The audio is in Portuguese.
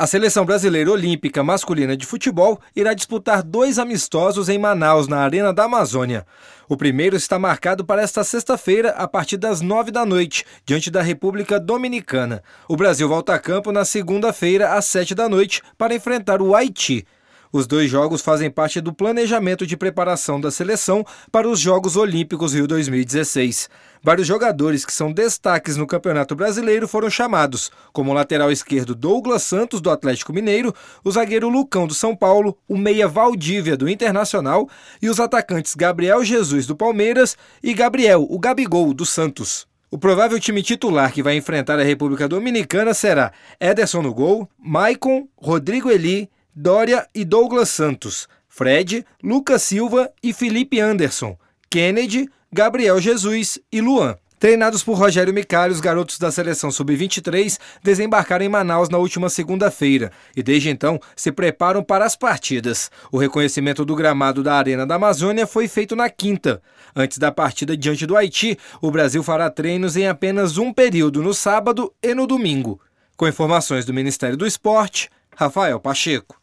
A Seleção Brasileira Olímpica Masculina de Futebol irá disputar 2 amistosos em Manaus, na Arena da Amazônia. O primeiro está marcado para esta sexta-feira, a partir das 9 da noite, diante da República Dominicana. O Brasil volta a campo na segunda-feira, às 7 da noite, para enfrentar o Haiti. Os 2 jogos fazem parte do planejamento de preparação da seleção para os Jogos Olímpicos Rio 2016. Vários jogadores que são destaques no Campeonato Brasileiro foram chamados, como o lateral esquerdo Douglas Santos, do Atlético Mineiro, o zagueiro Lucão, do São Paulo, o meia Valdívia, do Internacional, e os atacantes Gabriel Jesus, do Palmeiras, e Gabriel, o Gabigol, do Santos. O provável time titular que vai enfrentar a República Dominicana será Ederson no gol, Maicon, Rodrigo Eli, Dória e Douglas Santos, Fred, Lucas Silva e Felipe Anderson, Kennedy, Gabriel Jesus e Luan. Treinados por Rogério Micali, os garotos da seleção sub-23 desembarcaram em Manaus na última segunda-feira e desde então se preparam para as partidas. O reconhecimento do gramado da Arena da Amazônia foi feito na quinta. Antes da partida diante do Haiti, o Brasil fará treinos em apenas um período, no sábado e no domingo. Com informações do Ministério do Esporte, Rafael Pacheco.